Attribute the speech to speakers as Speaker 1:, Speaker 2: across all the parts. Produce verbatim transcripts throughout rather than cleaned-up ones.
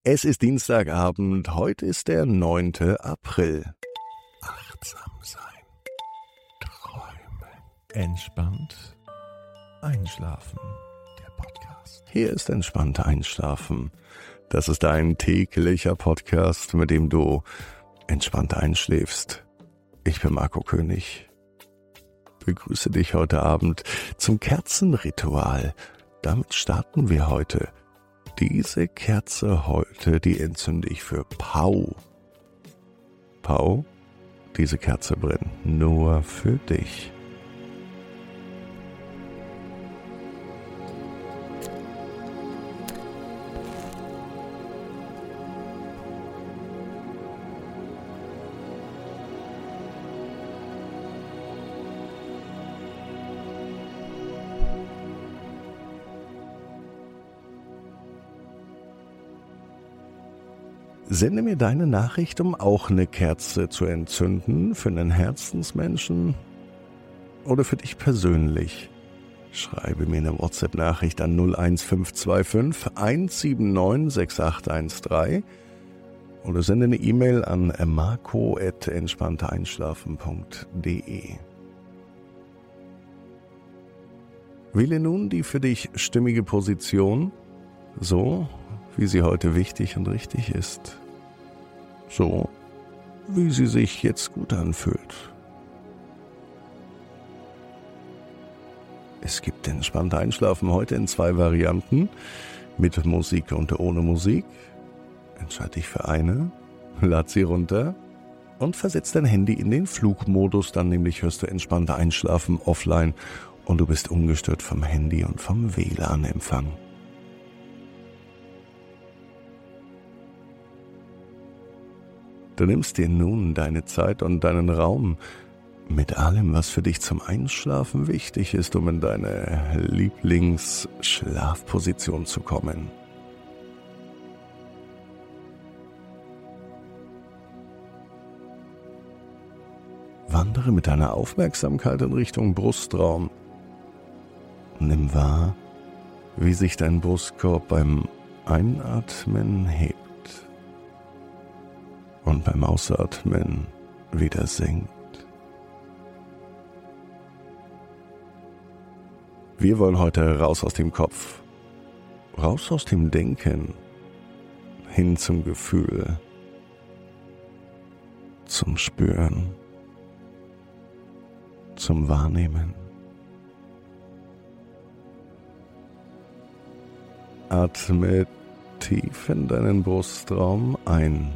Speaker 1: Es ist Dienstagabend, heute ist der neunte April. Achtsam sein, träumen, entspannt einschlafen. Der Podcast. Hier ist entspannt einschlafen. Das ist ein täglicher Podcast, mit dem du entspannt einschläfst. Ich bin Marco König. Begrüße dich heute Abend zum Kerzenritual. Damit starten wir heute. Diese Kerze heute, die entzünde ich für Pau. Pau, diese Kerze brennt nur für dich. Sende mir deine Nachricht, um auch eine Kerze zu entzünden, für einen Herzensmenschen oder für dich persönlich. Schreibe mir eine WhatsApp-Nachricht an null eins fünf zwei fünf eins sieben neun sechs acht eins drei oder sende eine E-Mail an marco at entspannteeinschlafen punkt de. Wähle nun die für dich stimmige Position, so wie sie heute wichtig und richtig ist. So, wie sie sich jetzt gut anfühlt. Es gibt entspannt Einschlafen heute in zwei Varianten, mit Musik und ohne Musik. Entscheide dich für eine, lad sie runter und versetz dein Handy in den Flugmodus, dann nämlich hörst du entspannt Einschlafen offline und du bist ungestört vom Handy und vom W L A N-Empfang. Du nimmst dir nun deine Zeit und deinen Raum mit allem, was für dich zum Einschlafen wichtig ist, um in deine Lieblingsschlafposition zu kommen. Wandere mit deiner Aufmerksamkeit in Richtung Brustraum. Nimm wahr, wie sich dein Brustkorb beim Einatmen hebt und beim Ausatmen wieder sinkt. Wir wollen heute raus aus dem Kopf, raus aus dem Denken, hin zum Gefühl, zum Spüren, zum Wahrnehmen. Atme tief in deinen Brustraum ein.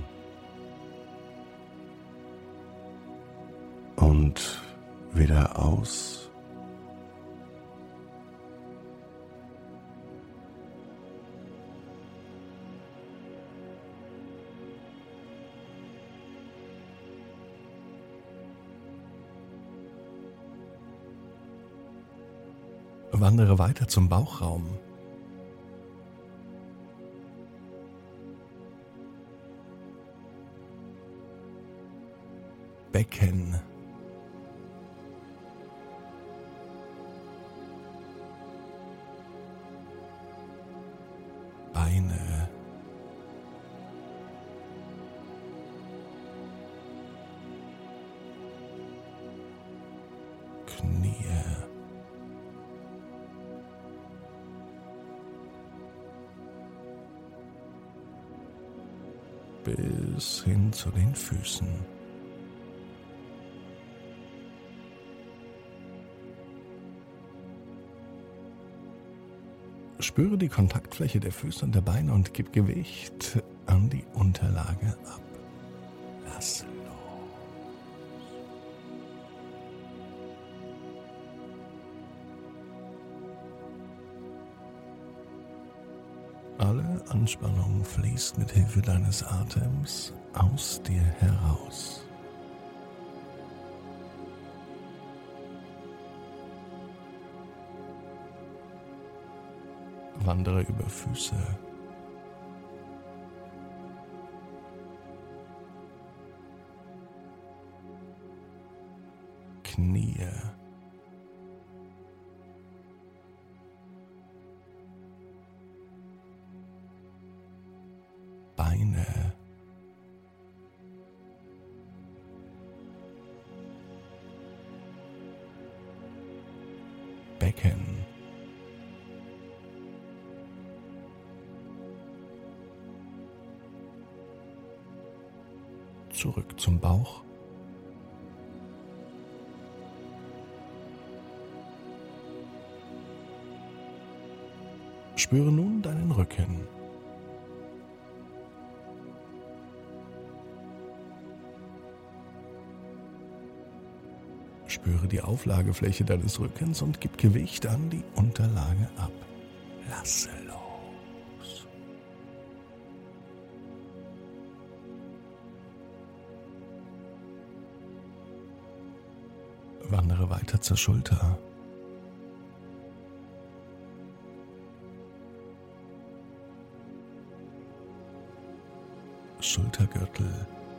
Speaker 1: Und wieder aus. Wandere weiter zum Bauchraum. Becken. Beine, Knie, bis hin zu den Füßen. Spüre die Kontaktfläche der Füße und der Beine und gib Gewicht an die Unterlage ab. Lass los. Alle Anspannung fließt mit Hilfe deines Atems aus dir heraus. Wandere über Füße, Knie, Beine, Becken, zurück zum Bauch, spüre nun deinen Rücken. Spüre die Auflagefläche deines Rückens und gib Gewicht an die Unterlage ab. Lasse los. Wandere weiter zur Schulter. Schultergürtel.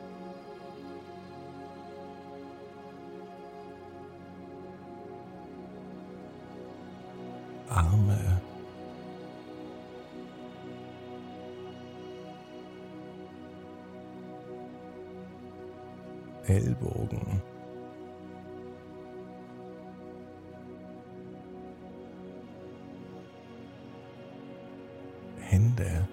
Speaker 1: Arme, Ellbogen, Hände,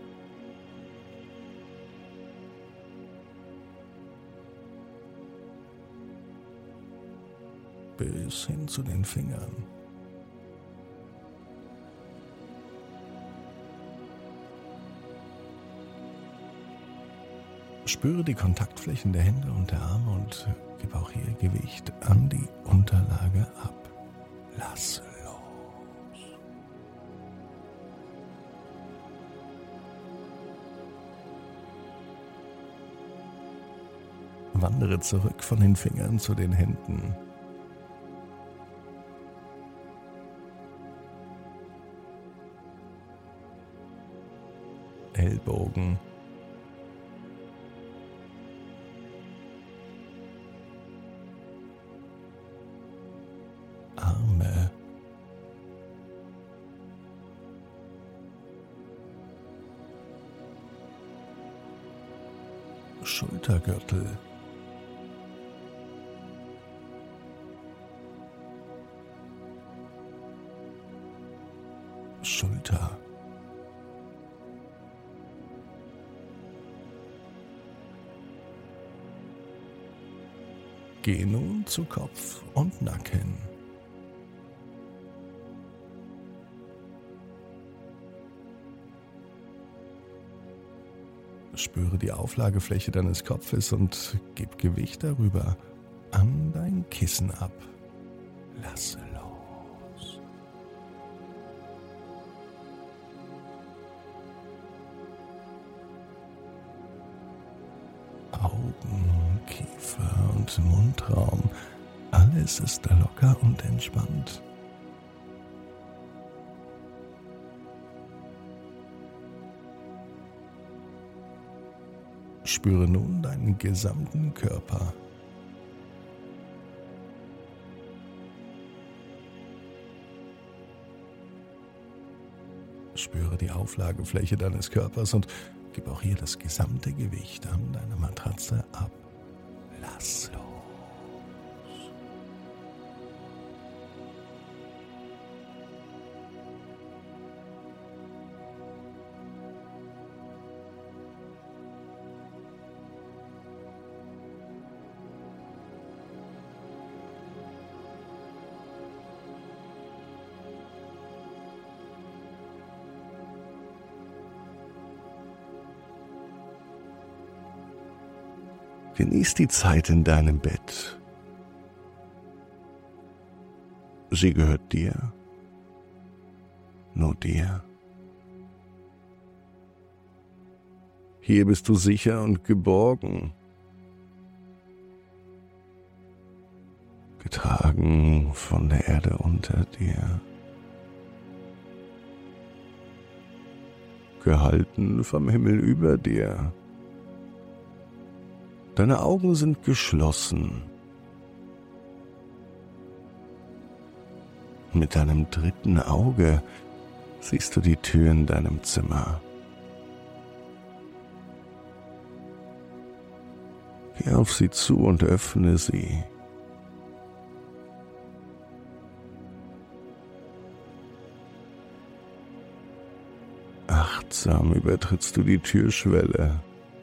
Speaker 1: bis hin zu den Fingern. Spüre die Kontaktflächen der Hände und der Arme und gib auch hier Gewicht an die Unterlage ab. Lasse los. Wandere zurück von den Fingern zu den Händen. Ellbogen. Arme, Schultergürtel, Schulter, geh nun zu Kopf und Nacken. Spüre die Auflagefläche deines Kopfes und gib Gewicht darüber an dein Kissen ab. Lasse los. Augen, Kiefer und Mundraum, alles ist locker und entspannt. Spüre nun deinen gesamten Körper. Spüre die Auflagefläche deines Körpers und gib auch hier das gesamte Gewicht an deiner Matratze ab. Lass los. Genieß die Zeit in deinem Bett. Sie gehört dir, nur dir. Hier bist du sicher und geborgen, getragen von der Erde unter dir, gehalten vom Himmel über dir. Deine Augen sind geschlossen. Mit deinem dritten Auge siehst du die Tür in deinem Zimmer. Geh auf sie zu und öffne sie. Achtsam übertrittst du die Türschwelle.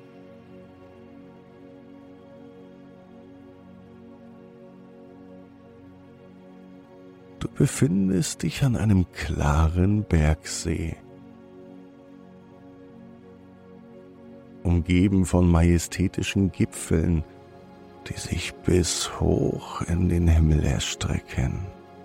Speaker 1: Du befindest dich an einem klaren Bergsee, umgeben von majestätischen Gipfeln, die sich bis hoch in den Himmel erstrecken.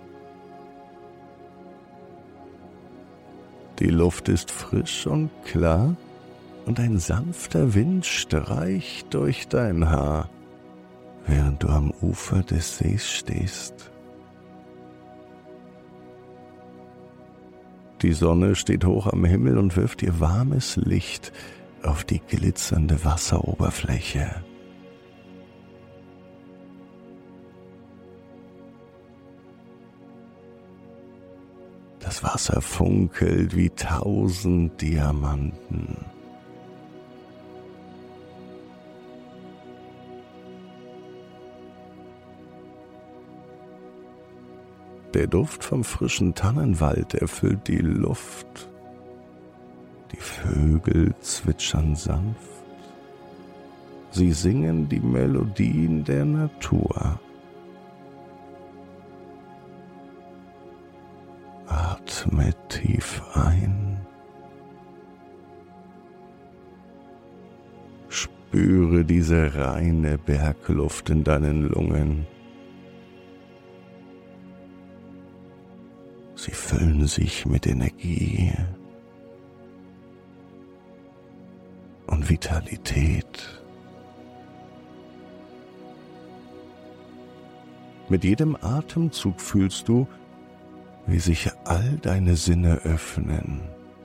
Speaker 1: Die Luft ist frisch und klar und ein sanfter Wind streicht durch dein Haar, während du am Ufer des Sees stehst. Die Sonne steht hoch am Himmel und wirft ihr warmes Licht auf die glitzernde Wasseroberfläche. Das Wasser funkelt wie tausend Diamanten. Der Duft vom frischen Tannenwald erfüllt die Luft. Die Vögel zwitschern sanft. Sie singen die Melodien der Natur. Atme tief ein. Spüre diese reine Bergluft in deinen Lungen. Sie füllen sich mit Energie und Vitalität. Mit jedem Atemzug fühlst du, wie sich all deine Sinne öffnen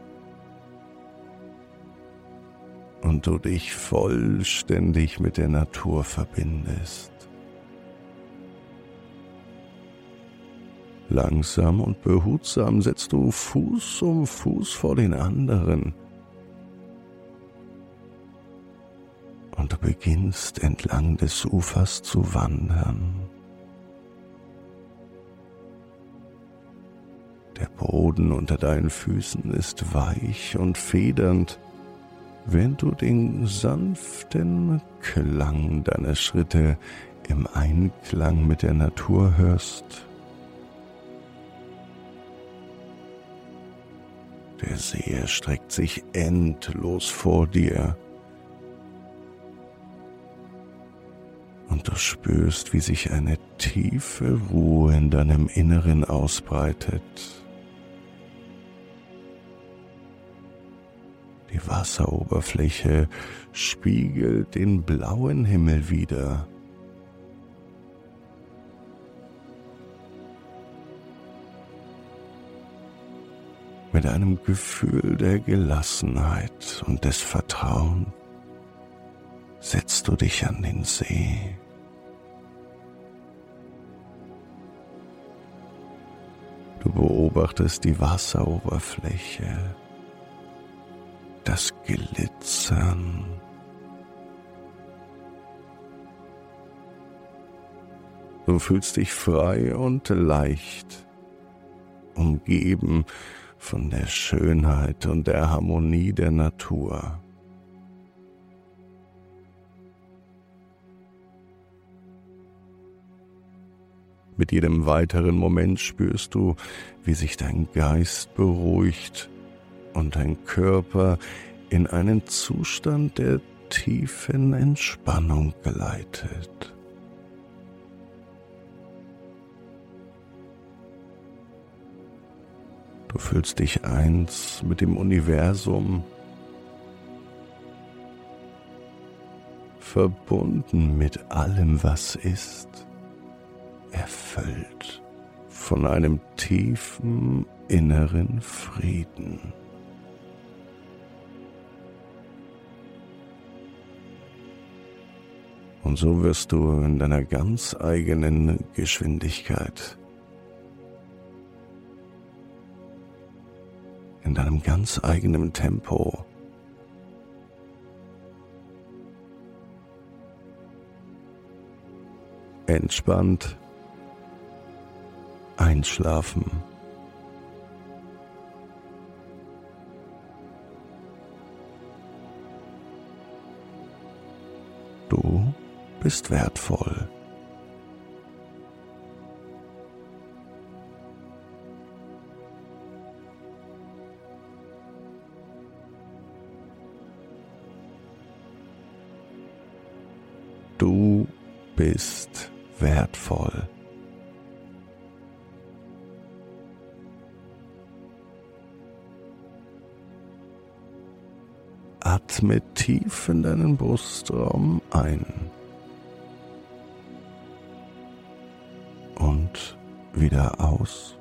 Speaker 1: und du dich vollständig mit der Natur verbindest. Langsam und behutsam setzt du Fuß um Fuß vor den anderen und du beginnst entlang des Ufers zu wandern. Der Boden unter deinen Füßen ist weich und federnd, während du den sanften Klang deiner Schritte im Einklang mit der Natur hörst. Der See erstreckt sich endlos vor dir und du spürst, wie sich eine tiefe Ruhe in deinem Inneren ausbreitet. Die Wasseroberfläche spiegelt den blauen Himmel wider. Mit einem Gefühl der Gelassenheit und des Vertrauens setzt du dich an den See. Du beobachtest die Wasseroberfläche, das Glitzern. Du fühlst dich frei und leicht, umgeben von der Schönheit und der Harmonie der Natur. Mit jedem weiteren Moment spürst du, wie sich dein Geist beruhigt und dein Körper in einen Zustand der tiefen Entspannung gleitet. Du fühlst dich eins mit dem Universum, verbunden mit allem, was ist, erfüllt von einem tiefen inneren Frieden. Und so wirst du in deiner ganz eigenen Geschwindigkeit, in deinem ganz eigenen Tempo entspannt einschlafen. Du bist wertvoll. Du bist wertvoll. Atme tief in deinen Brustraum ein und wieder aus.